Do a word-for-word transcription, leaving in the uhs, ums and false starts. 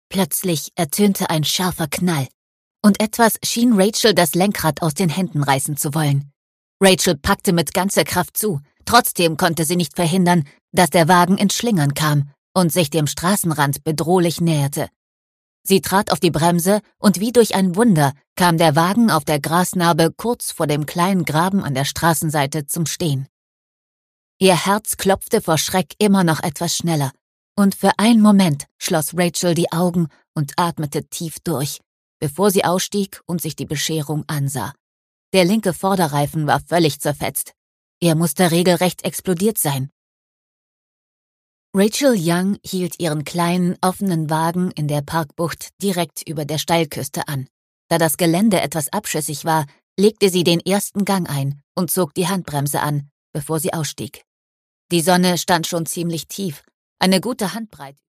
Plötzlich ertönte ein scharfer Knall. Und etwas schien Rachel das Lenkrad aus den Händen reißen zu wollen. Rachel packte mit ganzer Kraft zu. Trotzdem konnte sie nicht verhindern, dass der Wagen ins Schlingern kam und sich dem Straßenrand bedrohlich näherte. Sie trat auf die Bremse und wie durch ein Wunder kam der Wagen auf der Grasnarbe kurz vor dem kleinen Graben an der Straßenseite zum Stehen. Ihr Herz klopfte vor Schreck immer noch etwas schneller. Und für einen Moment schloss Rachel die Augen und atmete tief durch, bevor sie ausstieg und sich die Bescherung ansah. Der linke Vorderreifen war völlig zerfetzt. Er musste regelrecht explodiert sein. Rachel Young hielt ihren kleinen, offenen Wagen in der Parkbucht direkt über der Steilküste an. Da das Gelände etwas abschüssig war, legte sie den ersten Gang ein und zog die Handbremse an, bevor sie ausstieg. Die Sonne stand schon ziemlich tief, eine gute Handbreit